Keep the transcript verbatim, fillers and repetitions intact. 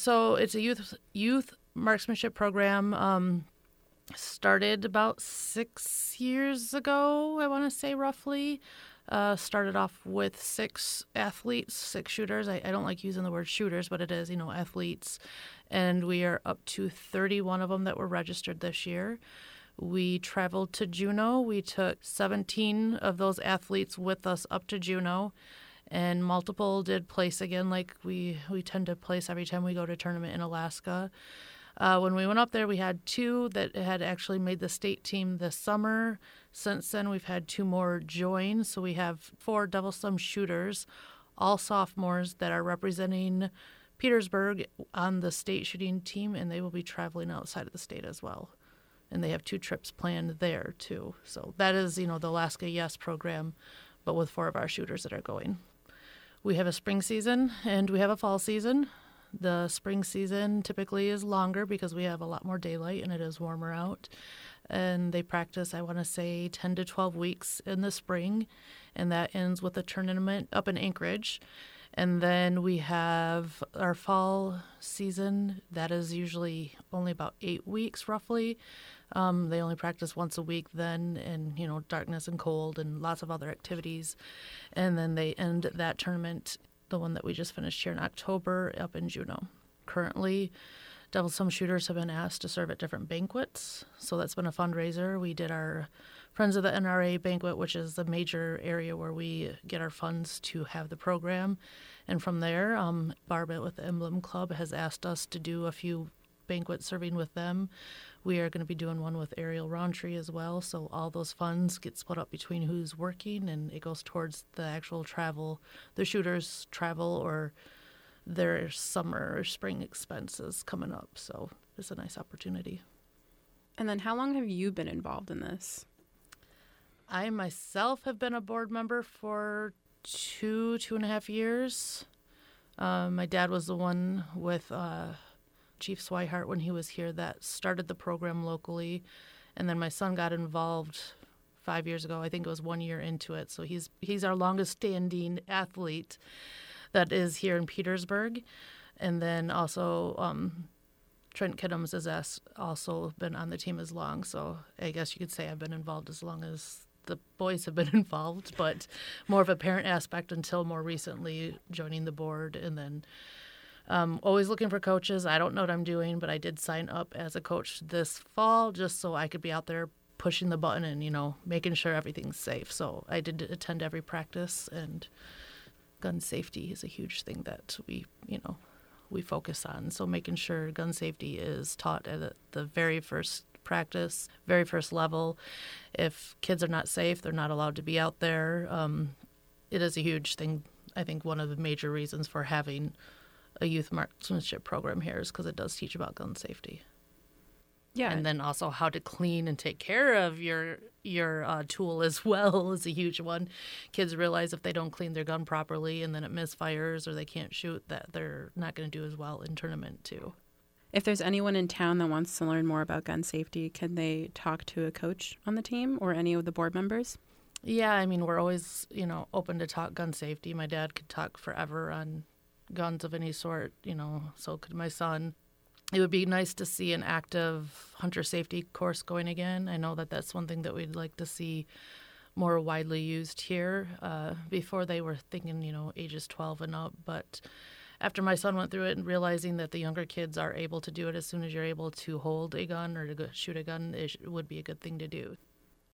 So it's a youth youth marksmanship program. Um, started about six years ago, I want to say roughly. Uh, started off with six athletes, six shooters. I, I don't like using the word shooters, but it is, you know, athletes. And we are up to thirty-one of them that were registered this year. We traveled to Juneau. We took seventeen of those athletes with us up to Juneau. And multiple did place again, like we, we tend to place every time we go to a tournament in Alaska. Uh, when we went up there, we had two that had actually made the state team this summer. Since then, we've had two more join. So we have four Devil Sum shooters, all sophomores that are representing Petersburg on the state shooting team, and they will be traveling outside of the state as well. And they have two trips planned there, too. So that is, you know, the Alaska Yes program, but with four of our shooters that are going. We have a spring season and we have a fall season. The spring season typically is longer because we have a lot more daylight and it is warmer out. And they practice, I want to say, ten to twelve weeks in the spring, and that ends with a tournament up in Anchorage. And then we have our fall season. That is usually only about eight weeks, roughly. Um, they only practice once a week then, and, you know, darkness and cold and lots of other activities. And then they end that tournament, the one that we just finished here in October, up in Juneau. Currently, Devil Sum shooters have been asked to serve at different banquets, so that's been a fundraiser. We did our Friends of the N R A banquet, which is the major area where we get our funds to have the program. And from there, um, Barbet with the Emblem Club has asked us to do a few banquets serving with them. We are going to be doing one with Ariel Roundtree as well, so all those funds get split up between who's working, and it goes towards the actual travel, the shooters' travel or their summer or spring expenses coming up. So it's a nice opportunity. And then how long have you been involved in this? I myself have been a board member for two, two and a half years. Um, my dad was the one with uh, Chief Swihart when he was here that started the program locally. And then my son got involved five years ago. I think it was one year into it. So he's he's our longest standing athlete that is here in Petersburg. And then also um, Trent Kidhams has also been on the team as long. So I guess you could say I've been involved as long as the boys have been involved, but more of a parent aspect until more recently joining the board. And then um, always looking for coaches. I don't know what I'm doing, but I did sign up as a coach this fall just so I could be out there pushing the button and, you know, making sure everything's safe. So I did attend every practice, and gun safety is a huge thing that we, you know, we focus on. So making sure gun safety is taught at the very first practice, very first level. If kids are not safe, they're not allowed to be out there. Um, it is a huge thing. I think one of the major reasons for having a youth marksmanship program here is because it does teach about gun safety. Yeah. And then also how to clean and take care of your your uh, tool as well is a huge one. Kids realize if they don't clean their gun properly and then it misfires or they can't shoot, that they're not going to do as well in tournament too. If there's anyone in town that wants to learn more about gun safety, can they talk to a coach on the team or any of the board members? Yeah, I mean, we're always, you know, open to talk gun safety. My dad could talk forever on guns of any sort, you know, so could my son. It would be nice to see an active hunter safety course going again. I know that that's one thing that we'd like to see more widely used here. Uh, before they were thinking, you know, ages twelve and up, but after my son went through it and realizing that the younger kids are able to do it as soon as you're able to hold a gun or to go shoot a gun, it would be a good thing to do.